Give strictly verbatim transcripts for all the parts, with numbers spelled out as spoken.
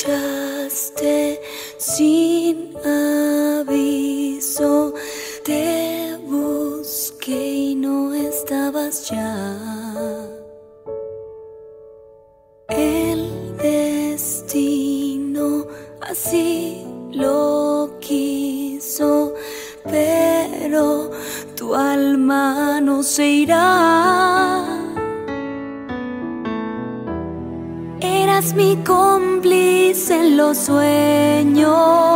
marchaste sin aviso, te busqué y no estabas ya. El destino así lo quiso, pero tu alma no se irá. Eras mi cómplice en los sueños,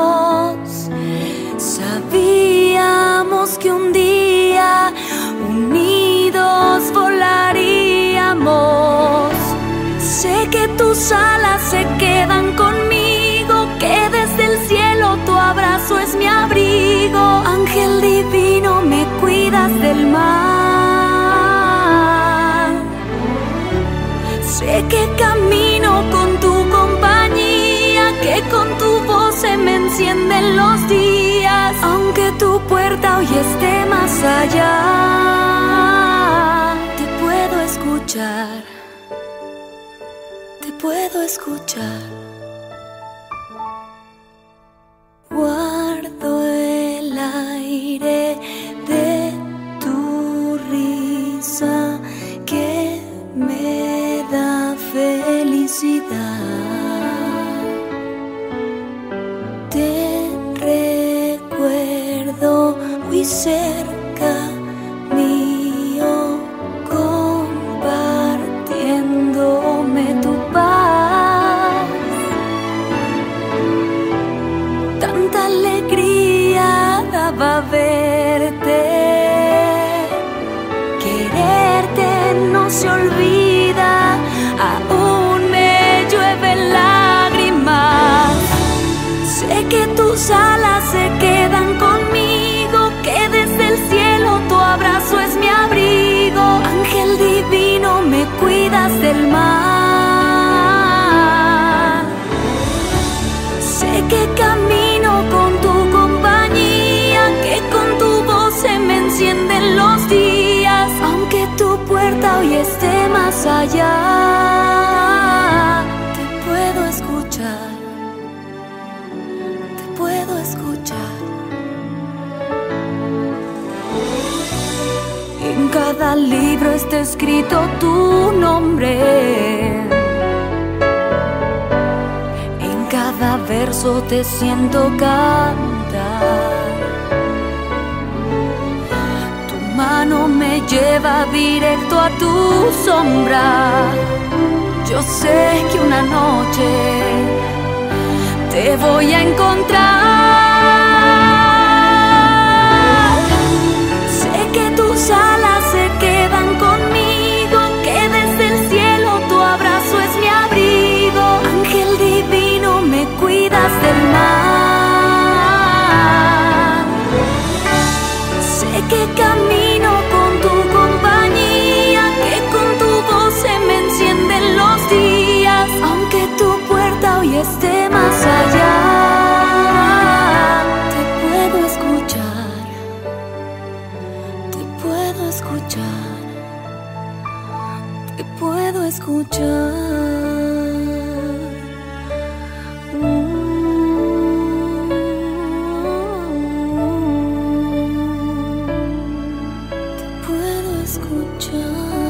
sabíamos que un día unidos volaríamos. Sé que tus alas se quedan conmigo, que desde el cielo tu abrazo es mi abrigo. Ángel divino, me cuidas del mal. Sé que camino con tu compañía, que con tu voz se me encienden los días. Aunque tu puerta hoy esté más allá, te puedo escuchar, te puedo escuchar. Guardo el aire de tu risa que me da felicidad. Te recuerdo muy cerca mío, compartiéndome tu paz. Tanta alegría daba verte, quererte no se olvida, aún me llueven lágrimas. Sé que tus alas se quedan conmigo, que desde el cielo tu abrazo es mi abrigo. Ángel divino, me cuidas del mal. Sé que camino con tu compañía, que con tu voz se me encienden los días. Aunque tu puerta hoy esté más allá, te puedo escuchar, te puedo escuchar. En cada libro está escrito tu nombre, en cada verso te siento cantar. Tu mano me lleva directo a tu sombra. Yo sé que una noche te voy a encontrar. Sé que tus alas se quedan conmigo, que desde el cielo tu abrazo es mi abrigo. Ángel divino, me cuidas del mal. Sé que camino con tu compañía, que con tu voz se me encienden los días. Aunque tu puerta hoy esté más allá, te puedo escuchar, te puedo escuchar, te puedo escuchar. Te puedo escuchar.